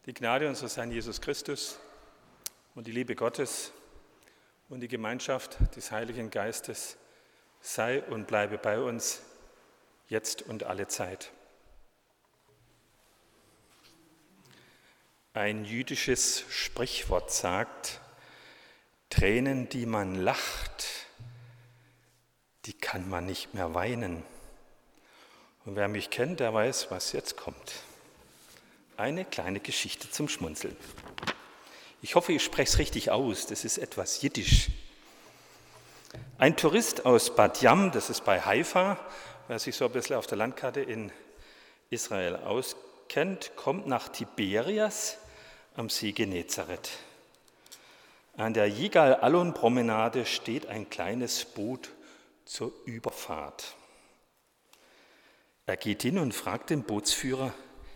Die Gnade unseres Herrn Jesus Christus und die Liebe Gottes und die Gemeinschaft des Heiligen Geistes sei und bleibe bei uns, jetzt und alle Zeit. Ein jüdisches Sprichwort sagt, Tränen, die man lacht, die kann man nicht mehr weinen. Und wer mich kennt, der weiß, was jetzt kommt. Eine kleine Geschichte zum Schmunzeln. Ich hoffe, ich spreche es richtig aus, das ist etwas Jiddisch. Ein Tourist aus Bat Yam, das ist bei Haifa, wer sich so ein bisschen auf der Landkarte in Israel auskennt, kommt nach Tiberias am See Genezareth. An der Yigal-Allon-Promenade steht ein kleines Boot zur Überfahrt. Er geht hin und fragt den Bootsführer,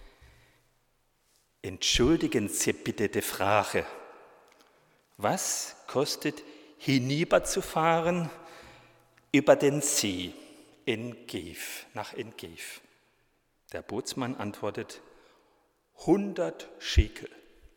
entschuldigen Sie bitte die Frage, was kostet hinüberzufahren über den See nach Engev? Der Bootsmann antwortet, 100 Schekel.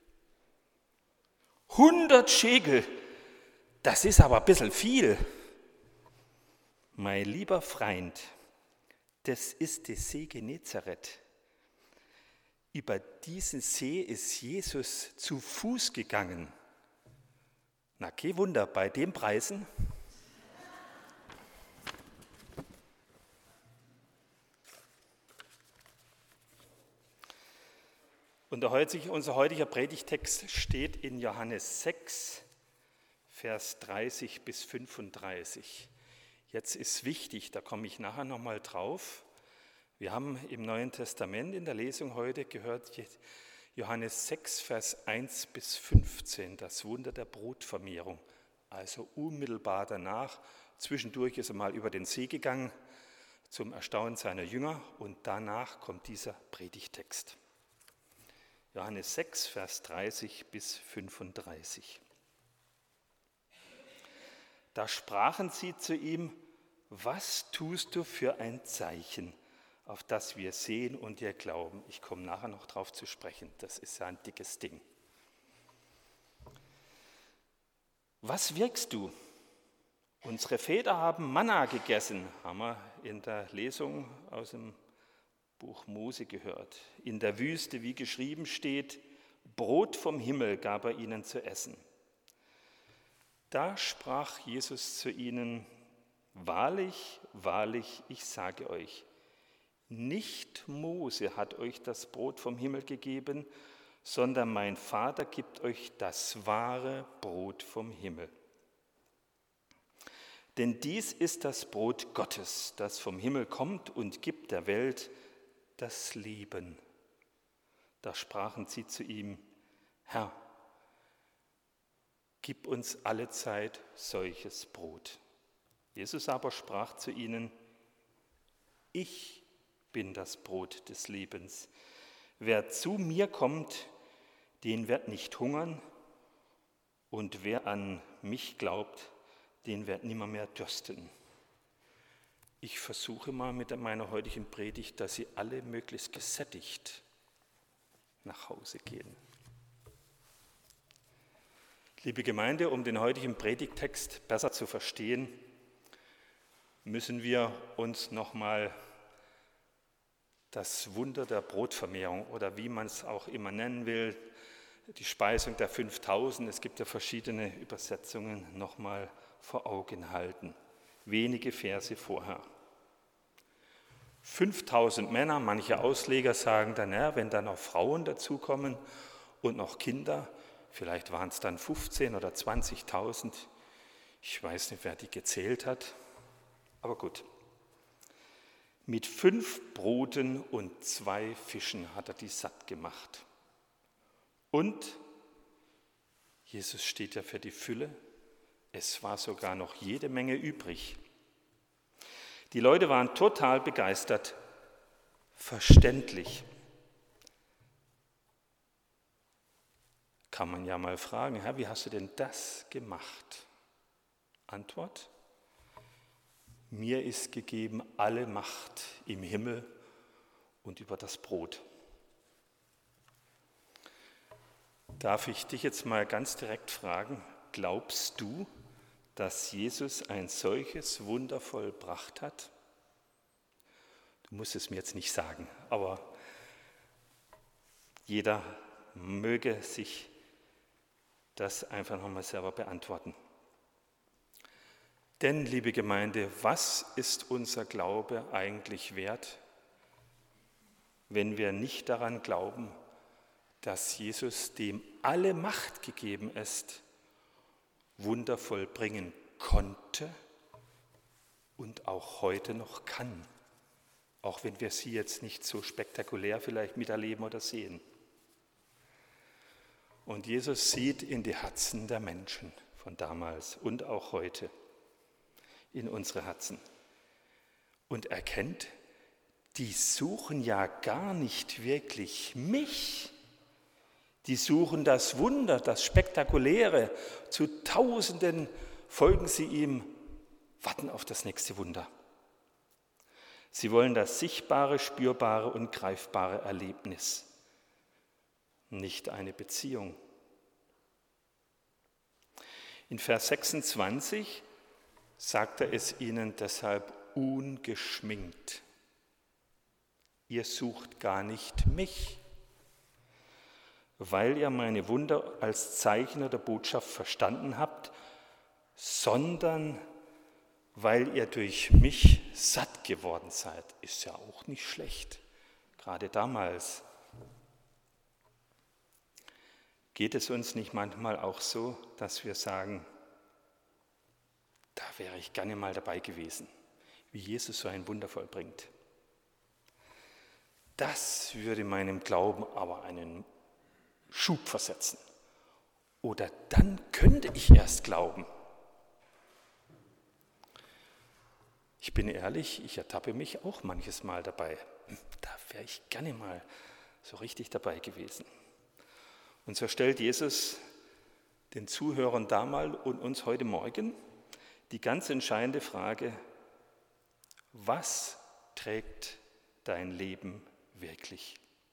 100 Schekel, das ist aber ein bisschen viel. Mein lieber Freund, das ist der See Genezareth. Über diesen See ist Jesus zu Fuß gegangen. Na, kein Wunder, bei den Preisen. Und unser heutiger Predigtext steht in Johannes 6, Vers 30 bis 35. Jetzt ist wichtig, da komme ich nachher nochmal drauf. Wir haben im Neuen Testament in der Lesung heute gehört, Johannes 6, Vers 1 bis 15, das Wunder der Brotvermehrung. Also unmittelbar danach, zwischendurch ist er mal über den See gegangen, zum Erstaunen seiner Jünger, und danach kommt dieser Predigtext. Johannes 6, Vers 30 bis 35. Da sprachen sie zu ihm, was tust du für ein Zeichen, auf das wir sehen und dir glauben? Ich komme nachher noch drauf zu sprechen, das ist ja ein dickes Ding. Was wirkst du? Unsere Väter haben Manna gegessen, haben wir in der Lesung aus dem Buch Mose gehört. In der Wüste, wie geschrieben steht, Brot vom Himmel gab er ihnen zu essen. Da sprach Jesus zu ihnen, wahrlich, wahrlich, ich sage euch, nicht Mose hat euch das Brot vom Himmel gegeben, sondern mein Vater gibt euch das wahre Brot vom Himmel. Denn dies ist das Brot Gottes, das vom Himmel kommt und gibt der Welt das Leben. Da sprachen sie zu ihm, Herr, gib uns allezeit solches Brot. Jesus aber sprach zu ihnen, ich bin das Brot des Lebens. Wer zu mir kommt, den wird nicht hungern, und wer an mich glaubt, den wird nimmer mehr dürsten. Ich versuche mal mit meiner heutigen Predigt, dass Sie alle möglichst gesättigt nach Hause gehen. Liebe Gemeinde, um den heutigen Predigttext besser zu verstehen, müssen wir uns nochmal das Wunder der Brotvermehrung oder wie man es auch immer nennen will, die Speisung der 5000, es gibt ja verschiedene Übersetzungen, nochmal vor Augen halten. Wenige Verse vorher. 5000 Männer, manche Ausleger sagen dann, ja, wenn dann noch Frauen dazukommen und noch Kinder, vielleicht waren es dann 15 oder 20.000, ich weiß nicht, wer die gezählt hat, aber gut. Mit 5 Broten und 2 Fischen hat er die satt gemacht. Und Jesus steht ja für die Fülle, es war sogar noch jede Menge übrig. Die Leute waren total begeistert, verständlich. Kann man ja mal fragen, Herr, wie hast du denn das gemacht? Antwort, mir ist gegeben alle Macht im Himmel und über das Brot. Darf ich dich jetzt mal ganz direkt fragen, glaubst du, dass Jesus ein solches Wunder vollbracht hat? Du musst es mir jetzt nicht sagen, aber jeder möge sich das einfach nochmal selber beantworten. Denn, liebe Gemeinde, was ist unser Glaube eigentlich wert, wenn wir nicht daran glauben, dass Jesus, dem alle Macht gegeben ist, Wunder vollbringen konnte und auch heute noch kann, auch wenn wir sie jetzt nicht so spektakulär vielleicht miterleben oder sehen. Und Jesus sieht in die Herzen der Menschen von damals und auch heute in unsere Herzen und erkennt, die suchen ja gar nicht wirklich mich. Die suchen das Wunder, das Spektakuläre. Zu Tausenden folgen sie ihm, warten auf das nächste Wunder. Sie wollen das sichtbare, spürbare und greifbare Erlebnis, nicht eine Beziehung. In Vers 26 sagt er es ihnen deshalb ungeschminkt. Ihr sucht gar nicht mich, weil ihr meine Wunder als Zeichen der Botschaft verstanden habt, sondern weil ihr durch mich satt geworden seid. Ist ja auch nicht schlecht, gerade damals. Geht es uns nicht manchmal auch so, dass wir sagen, da wäre ich gerne mal dabei gewesen, wie Jesus so ein Wunder vollbringt. Das würde meinem Glauben aber einen Schub versetzen. Oder dann könnte ich erst glauben. Ich bin ehrlich, ich ertappe mich auch manches Mal dabei. Da wäre ich gerne mal so richtig dabei gewesen. Und so stellt Jesus den Zuhörern damals und uns heute Morgen die ganz entscheidende Frage: Was trägt dein Leben wirklich?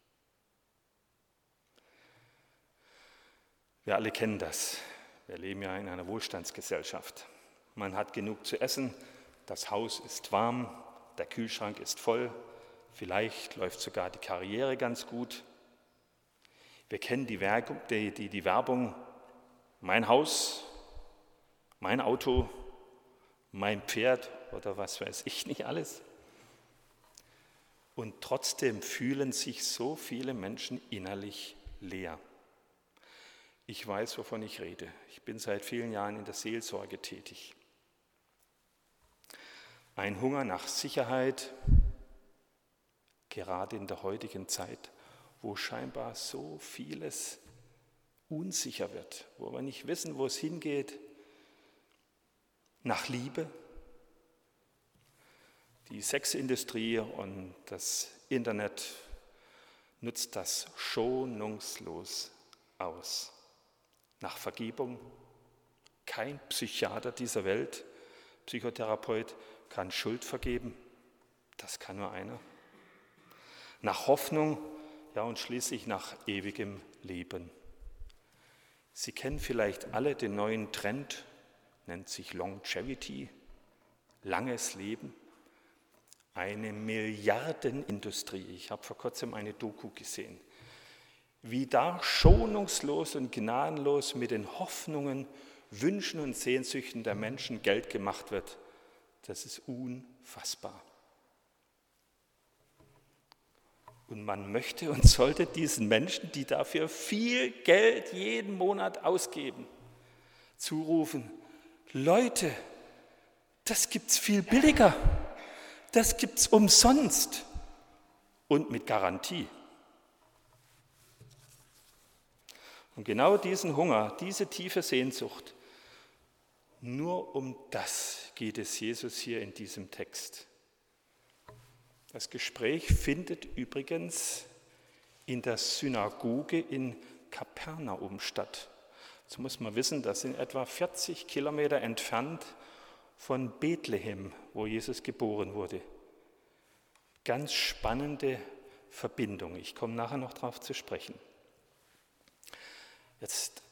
Wir alle kennen das. Wir leben ja in einer Wohlstandsgesellschaft. Man hat genug zu essen, das Haus ist warm, der Kühlschrank ist voll, vielleicht läuft sogar die Karriere ganz gut. Wir kennen die Werbung, mein Haus, mein Auto, mein Pferd oder was weiß ich nicht alles. Und trotzdem fühlen sich so viele Menschen innerlich leer. Ich weiß, wovon ich rede. Ich bin seit vielen Jahren in der Seelsorge tätig. Ein Hunger nach Sicherheit, gerade in der heutigen Zeit, wo scheinbar so vieles unsicher wird, wo wir nicht wissen, wo es hingeht, nach Liebe. Die Sexindustrie und das Internet nutzt das schonungslos aus. Nach Vergebung. Kein Psychiater dieser Welt, Psychotherapeut, kann Schuld vergeben. Das kann nur einer. Nach Hoffnung, ja, und schließlich nach ewigem Leben. Sie kennen vielleicht alle den neuen Trend, nennt sich Longevity, langes Leben. Eine Milliardenindustrie. Ich habe vor kurzem eine Doku gesehen, wie da schonungslos und gnadenlos mit den Hoffnungen, Wünschen und Sehnsüchten der Menschen Geld gemacht wird. Das ist unfassbar. Und man möchte und sollte diesen Menschen, die dafür viel Geld jeden Monat ausgeben, zurufen: Leute, das gibt's viel billiger. Das gibt's umsonst und mit Garantie. Und genau diesen Hunger, diese tiefe Sehnsucht, nur um das geht es Jesus hier in diesem Text. Das Gespräch findet übrigens in der Synagoge in Kapernaum statt. Jetzt muss man wissen, das sind etwa 40 Kilometer entfernt von Bethlehem, wo Jesus geboren wurde. Ganz spannende Verbindung. Ich komme nachher noch darauf zu sprechen.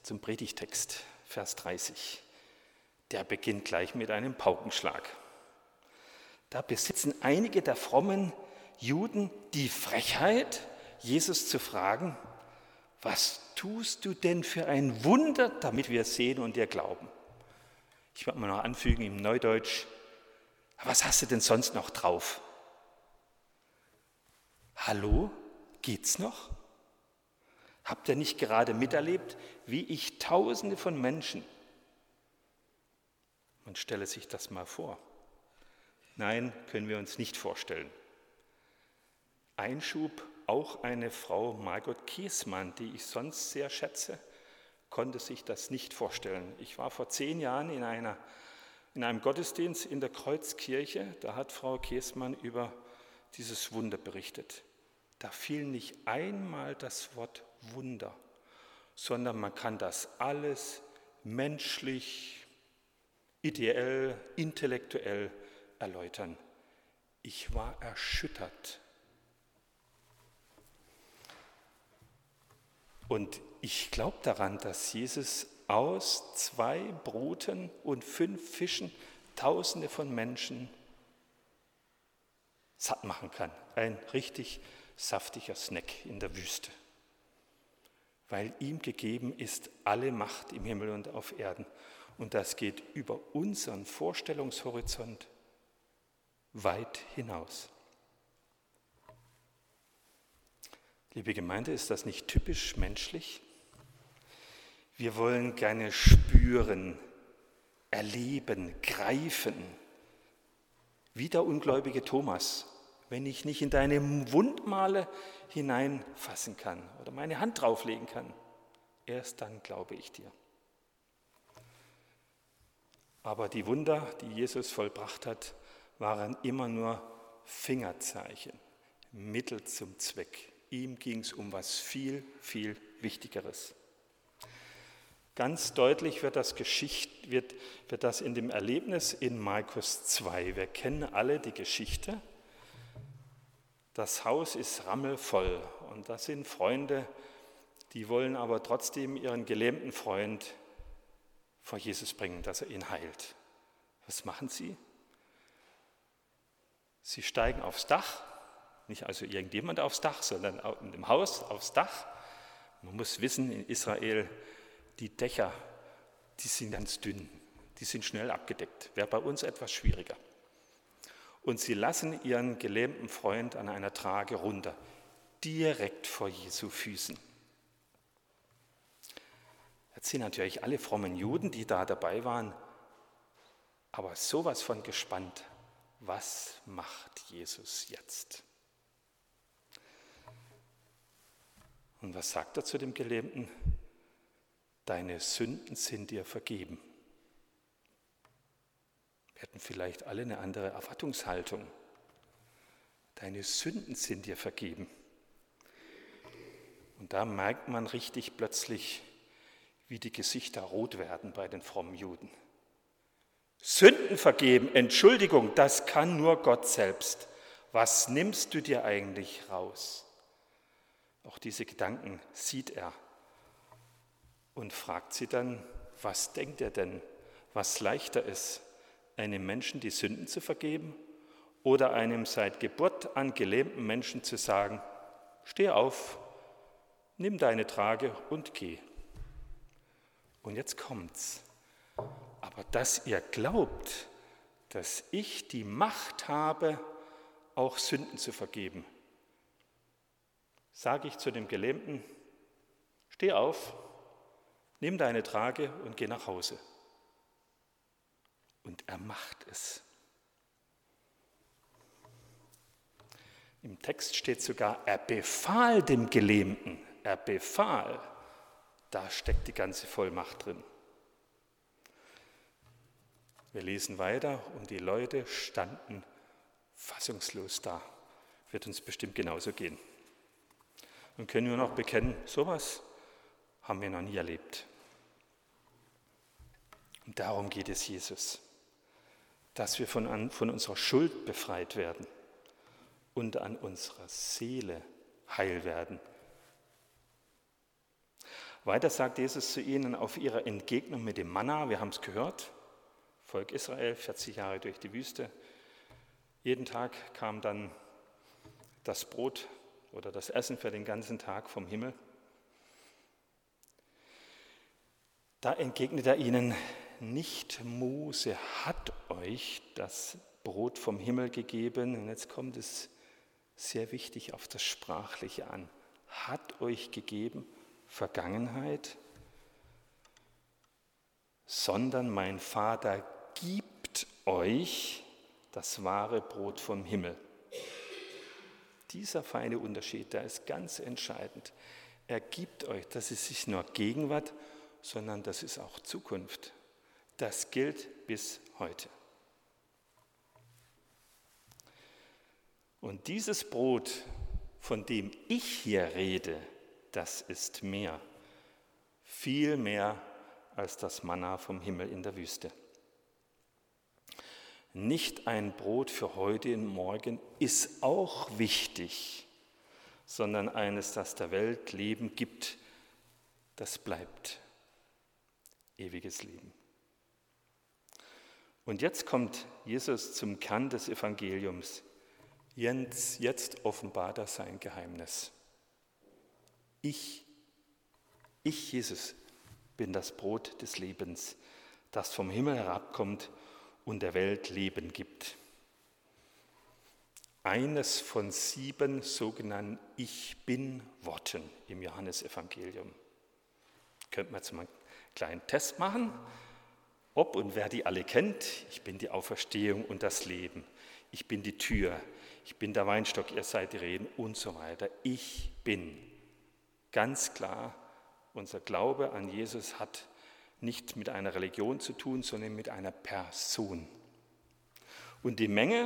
zum Predigtext, Vers 30. Der beginnt gleich mit einem Paukenschlag. Da besitzen einige der frommen Juden die Frechheit, Jesus zu fragen, was tust du denn für ein Wunder, damit wir sehen und dir glauben? Ich werde mal noch anfügen im Neudeutsch, was hast du denn sonst noch drauf? Hallo, geht's noch? Habt ihr nicht gerade miterlebt, wie ich Tausende von Menschen, man stelle sich das mal vor. Nein, können wir uns nicht vorstellen. Einschub, auch eine Frau Margot Kiesmann, die ich sonst sehr schätze, konnte sich das nicht vorstellen. Ich war vor 10 Jahren in einem Gottesdienst in der Kreuzkirche, da hat Frau Kiesmann über dieses Wunder berichtet. Da fiel nicht einmal das Wort Wunder, sondern man kann das alles menschlich, ideell, intellektuell erläutern. Ich war erschüttert. Und ich glaube daran, dass Jesus aus 2 Broten und 5 Fischen Tausende von Menschen satt machen kann. Ein richtig saftiger Snack in der Wüste. Weil ihm gegeben ist alle Macht im Himmel und auf Erden. Und das geht über unseren Vorstellungshorizont weit hinaus. Liebe Gemeinde, ist das nicht typisch menschlich? Wir wollen gerne spüren, erleben, greifen. Wie der ungläubige Thomas, wenn ich nicht in deine Wundmale hineinfassen kann oder meine Hand drauflegen kann, erst dann glaube ich dir. Aber die Wunder, die Jesus vollbracht hat, waren immer nur Fingerzeichen, Mittel zum Zweck. Ihm ging es um was viel, viel Wichtigeres. Ganz deutlich wird das in dem Erlebnis in Markus 2. Wir kennen alle die Geschichte. Das Haus ist rammelvoll und das sind Freunde, die wollen aber trotzdem ihren gelähmten Freund vor Jesus bringen, dass er ihn heilt. Was machen sie? Sie steigen aufs Dach, nicht also irgendjemand aufs Dach, sondern in dem Haus aufs Dach. Man muss wissen, in Israel, die Dächer, die sind ganz dünn, die sind schnell abgedeckt. Wäre bei uns etwas schwieriger. Und sie lassen ihren gelähmten Freund an einer Trage runter, direkt vor Jesu Füßen. Jetzt sind natürlich alle frommen Juden, die da dabei waren, aber sowas von gespannt. Was macht Jesus jetzt? Und was sagt er zu dem Gelähmten? Deine Sünden sind dir vergeben. Wir hätten vielleicht alle eine andere Erwartungshaltung. Deine Sünden sind dir vergeben. Und da merkt man richtig plötzlich, wie die Gesichter rot werden bei den frommen Juden. Sünden vergeben, Entschuldigung, das kann nur Gott selbst. Was nimmst du dir eigentlich raus? Auch diese Gedanken sieht er und fragt sie dann, was denkt er denn, was leichter ist, einem Menschen die Sünden zu vergeben oder einem seit Geburt an gelähmten Menschen zu sagen, steh auf, nimm deine Trage und geh. Und jetzt kommt's. Aber dass ihr glaubt, dass ich die Macht habe, auch Sünden zu vergeben, sage ich zu dem Gelähmten, steh auf, nimm deine Trage und geh nach Hause. Und er macht es. Im Text steht sogar, er befahl dem Gelähmten, er befahl. Da steckt die ganze Vollmacht drin. Wir lesen weiter und die Leute standen fassungslos da. Wird uns bestimmt genauso gehen. Und können nur noch bekennen, sowas haben wir noch nie erlebt. Und darum geht es Jesus, dass wir von unserer Schuld befreit werden und an unserer Seele heil werden. Weiter sagt Jesus zu ihnen auf ihrer Entgegnung mit dem Manna, wir haben es gehört, Volk Israel, 40 Jahre durch die Wüste. Jeden Tag kam dann das Brot oder das Essen für den ganzen Tag vom Himmel. Da entgegnet er ihnen, nicht Mose hat euch das Brot vom Himmel gegeben. Und jetzt kommt es sehr wichtig auf das Sprachliche an. Hat euch gegeben, Vergangenheit, sondern mein Vater gibt euch das wahre Brot vom Himmel. Dieser feine Unterschied, der ist ganz entscheidend. Er gibt euch, das ist nicht nur Gegenwart, sondern das ist auch Zukunft. Das gilt bis heute. Und dieses Brot, von dem ich hier rede, das ist mehr, viel mehr als das Manna vom Himmel in der Wüste. Nicht ein Brot für heute und morgen ist auch wichtig, sondern eines, das der Welt Leben gibt, das bleibt ewiges Leben. Und jetzt kommt Jesus zum Kern des Evangeliums. Jetzt offenbart er sein Geheimnis. Ich, Jesus, bin das Brot des Lebens, das vom Himmel herabkommt und der Welt Leben gibt. Eines von 7 sogenannten Ich-Bin-Worten im Johannesevangelium. Könnten wir jetzt mal einen kleinen Test machen, ob und wer die alle kennt. Ich bin die Auferstehung und das Leben. Ich bin die Tür. Ich bin der Weinstock, ihr seid die Reben und so weiter. Ich bin. Ganz klar, unser Glaube an Jesus hat nicht mit einer Religion zu tun, sondern mit einer Person. Und die Menge,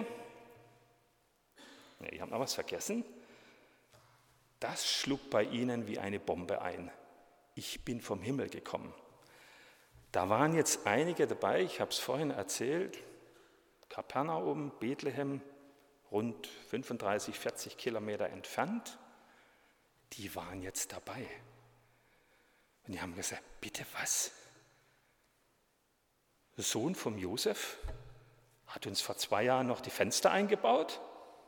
ich habe noch was vergessen, das schlug bei ihnen wie eine Bombe ein. Ich bin vom Himmel gekommen. Da waren jetzt einige dabei, ich habe es vorhin erzählt, Kapernaum, Bethlehem, rund 35, 40 Kilometer entfernt, die waren jetzt dabei. Und die haben gesagt, bitte was? Der Sohn vom Josef hat uns vor 2 Jahren noch die Fenster eingebaut,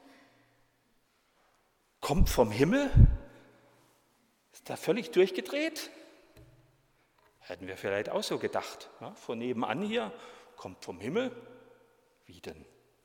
kommt vom Himmel, ist da völlig durchgedreht. Hätten wir vielleicht auch so gedacht. Ja, von nebenan hier, kommt vom Himmel, wie denn?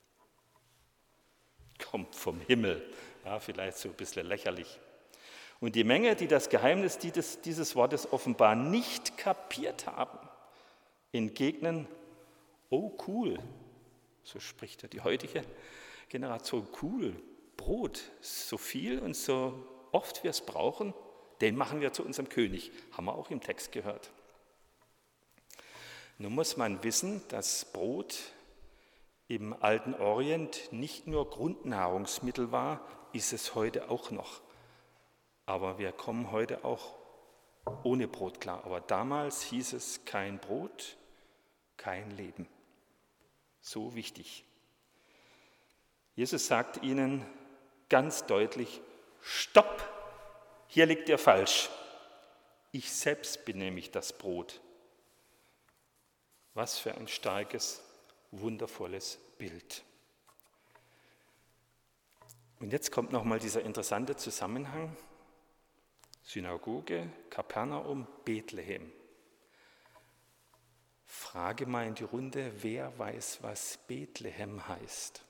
Kommt vom Himmel. Ja, vielleicht so ein bisschen lächerlich. Und die Menge, die das Geheimnis dieses Wortes offenbar nicht kapiert haben, entgegnen, oh cool, so spricht ja die heutige Generation, cool, Brot, so viel und so oft wir es brauchen, den machen wir zu unserem König, haben wir auch im Text gehört. Nun muss man wissen, dass Brot im alten Orient nicht nur Grundnahrungsmittel war, ist es heute auch noch. Aber wir kommen heute auch ohne Brot klar. Aber damals hieß es kein Brot, kein Leben. So wichtig. Jesus sagt ihnen ganz deutlich, stopp, hier liegt ihr falsch. Ich selbst bin nämlich das Brot. Was für ein starkes, wundervolles Bild. Und jetzt kommt nochmal dieser interessante Zusammenhang. Synagoge, Kapernaum, Bethlehem. Frage mal in die Runde, wer weiß, was Bethlehem heißt?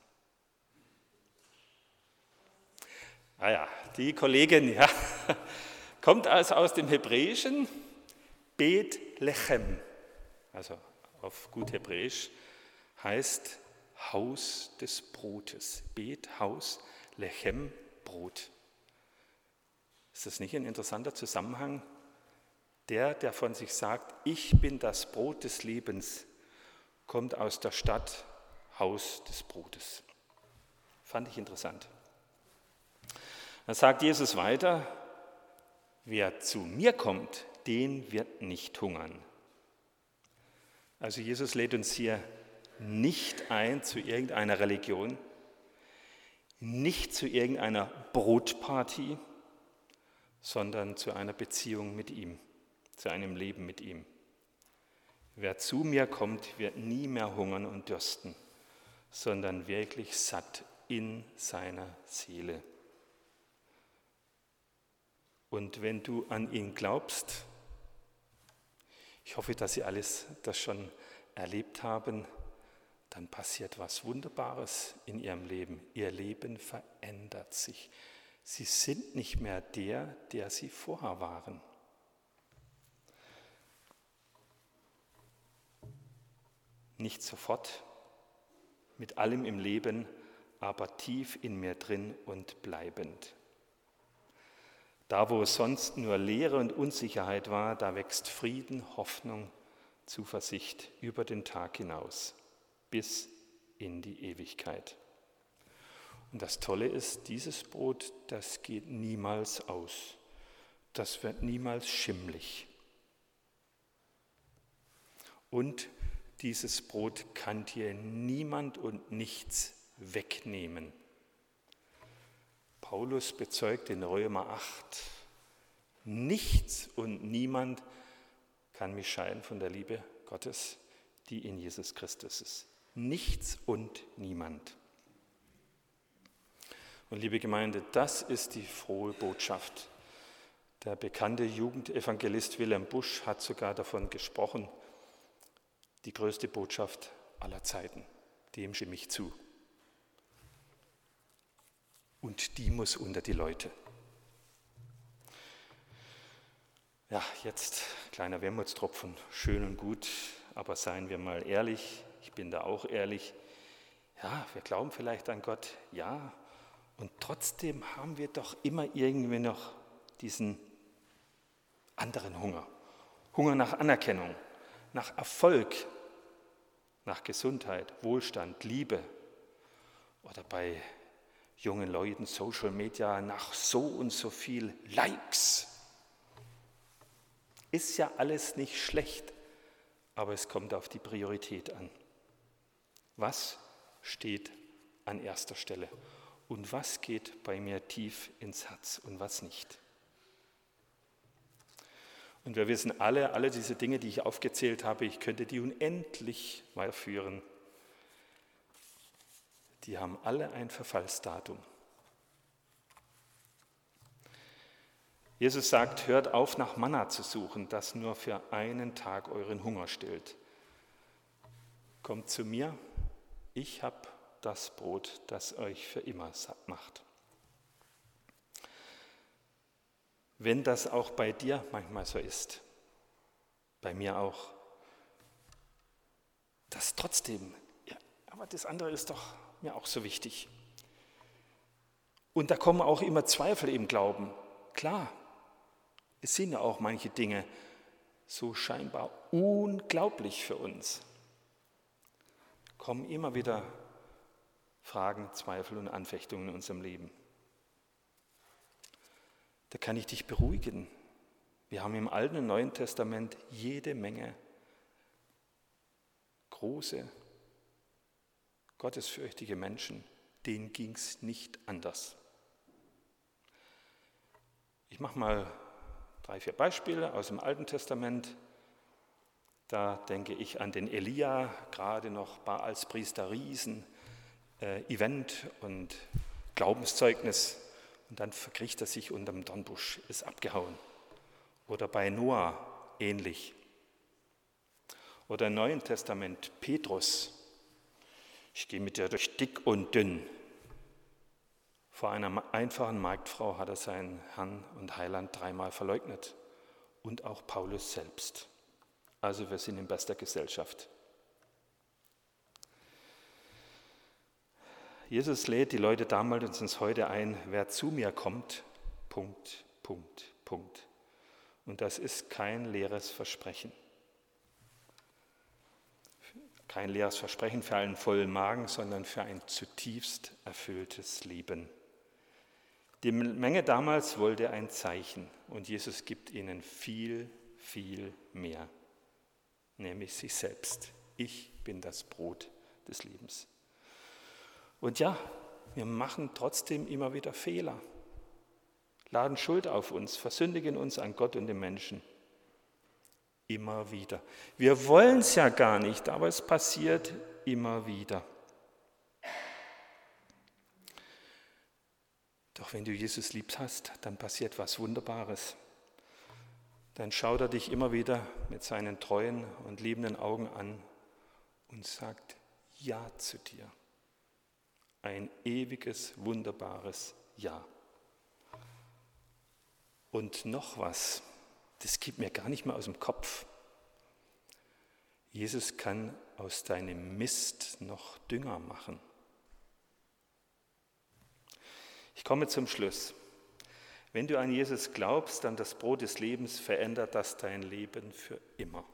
Ah ja, die Kollegin, ja, kommt also aus dem Hebräischen Bethlehem, also auf gut Hebräisch, heißt Haus des Brotes. Bet, Haus, Lechem, Brot. Ist das nicht ein interessanter Zusammenhang? Der von sich sagt, ich bin das Brot des Lebens, kommt aus der Stadt Haus des Brotes. Fand ich interessant. Dann sagt Jesus weiter, wer zu mir kommt, den wird nicht hungern. Also Jesus lädt uns hier nicht ein zu irgendeiner Religion, nicht zu irgendeiner Brotparty, sondern zu einer Beziehung mit ihm. zu einem Leben mit ihm. Wer zu mir kommt, wird nie mehr hungern und dürsten, sondern wirklich satt in seiner Seele. Und wenn du an ihn glaubst, ich hoffe, dass Sie alles das schon erlebt haben, dann passiert was Wunderbares in Ihrem Leben. Ihr Leben verändert sich. Sie sind nicht mehr der Sie vorher waren. Nicht sofort, mit allem im Leben, aber tief in mir drin und bleibend. Da, wo es sonst nur Leere und Unsicherheit war, da wächst Frieden, Hoffnung, Zuversicht über den Tag hinaus, bis in die Ewigkeit. Und das Tolle ist, dieses Brot, das geht niemals aus. Das wird niemals schimmlig. Und dieses Brot kann dir niemand und nichts wegnehmen. Paulus bezeugt in Römer 8, nichts und niemand kann mich scheiden von der Liebe Gottes, die in Jesus Christus ist. Nichts und niemand. Und liebe Gemeinde, das ist die frohe Botschaft. Der bekannte Jugendevangelist Wilhelm Busch hat sogar davon gesprochen, die größte Botschaft aller Zeiten, dem stimme ich zu. Und die muss unter die Leute. Ja, jetzt kleiner Wermutstropfen, schön und gut, aber seien wir mal ehrlich, ich bin da auch ehrlich. Ja, wir glauben vielleicht an Gott, ja, und trotzdem haben wir doch immer irgendwie noch diesen anderen Hunger. Hunger nach Anerkennung, nach Erfolg, nach Gesundheit, Wohlstand, Liebe oder bei jungen Leuten, Social Media, nach so und so viel Likes. Ist ja alles nicht schlecht, aber es kommt auf die Priorität an. Was steht an erster Stelle und was geht bei mir tief ins Herz und was nicht? Und wir wissen alle diese Dinge, die ich aufgezählt habe, ich könnte die unendlich weiterführen. Die haben alle ein Verfallsdatum. Jesus sagt, hört auf, nach Manna zu suchen, das nur für einen Tag euren Hunger stillt. Kommt zu mir, ich habe das Brot, das euch für immer satt macht. Wenn das auch bei dir manchmal so ist, bei mir auch, das trotzdem, ja, aber das andere ist doch mir auch so wichtig. Und da kommen auch immer Zweifel im Glauben. Klar, es sind ja auch manche Dinge so scheinbar unglaublich für uns. Kommen immer wieder Fragen, Zweifel und Anfechtungen in unserem Leben. Da kann ich dich beruhigen. Wir haben im Alten und Neuen Testament jede Menge große, gottesfürchtige Menschen, denen ging es nicht anders. Ich mache mal 3, 4 Beispiele aus dem Alten Testament. Da denke ich an den Elia, gerade noch als Priester Riesen, Event und Glaubenszeugnis. Und dann verkriecht er sich unterm Dornbusch, ist abgehauen. Oder bei Noah ähnlich. Oder im Neuen Testament Petrus. Ich gehe mit dir durch dick und dünn. Vor einer einfachen Marktfrau hat er seinen Herrn und Heiland 3-mal verleugnet. Und auch Paulus selbst. Also wir sind in bester Gesellschaft. Jesus lädt die Leute damals und uns heute ein, wer zu mir kommt, Punkt, Punkt, Punkt. Und das ist kein leeres Versprechen. Kein leeres Versprechen für einen vollen Magen, sondern für ein zutiefst erfülltes Leben. Die Menge damals wollte ein Zeichen und Jesus gibt ihnen viel, viel mehr, nämlich sich selbst. Ich bin das Brot des Lebens. Und ja, wir machen trotzdem immer wieder Fehler, laden Schuld auf uns, versündigen uns an Gott und den Menschen. Immer wieder. Wir wollen es ja gar nicht, aber es passiert immer wieder. Doch wenn du Jesus lieb hast, dann passiert was Wunderbares. Dann schaut er dich immer wieder mit seinen treuen und liebenden Augen an und sagt Ja zu dir. Ein ewiges, wunderbares Ja. Und noch was, das geht mir gar nicht mehr aus dem Kopf. Jesus kann aus deinem Mist noch Dünger machen. Ich komme zum Schluss. Wenn du an Jesus glaubst, an das Brot des Lebens, verändert das dein Leben für immer.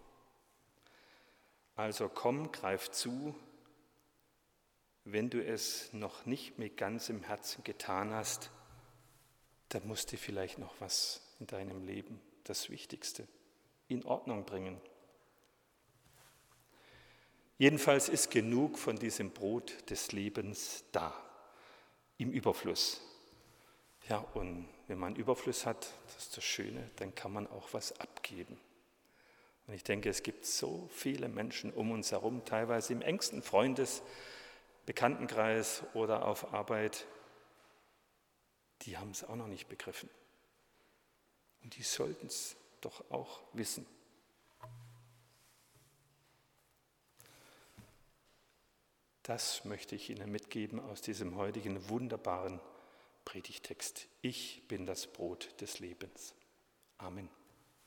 Also komm, greif zu, wenn du es noch nicht mit ganzem Herzen getan hast, dann musst du vielleicht noch was in deinem Leben, das Wichtigste, in Ordnung bringen. Jedenfalls ist genug von diesem Brot des Lebens da, im Überfluss. Ja, und wenn man Überfluss hat, das ist das Schöne, dann kann man auch was abgeben. Und ich denke, es gibt so viele Menschen um uns herum, teilweise im engsten Bekanntenkreis oder auf Arbeit, die haben es auch noch nicht begriffen. Und die sollten es doch auch wissen. Das möchte ich Ihnen mitgeben aus diesem heutigen wunderbaren Predigtext. Ich bin das Brot des Lebens. Amen.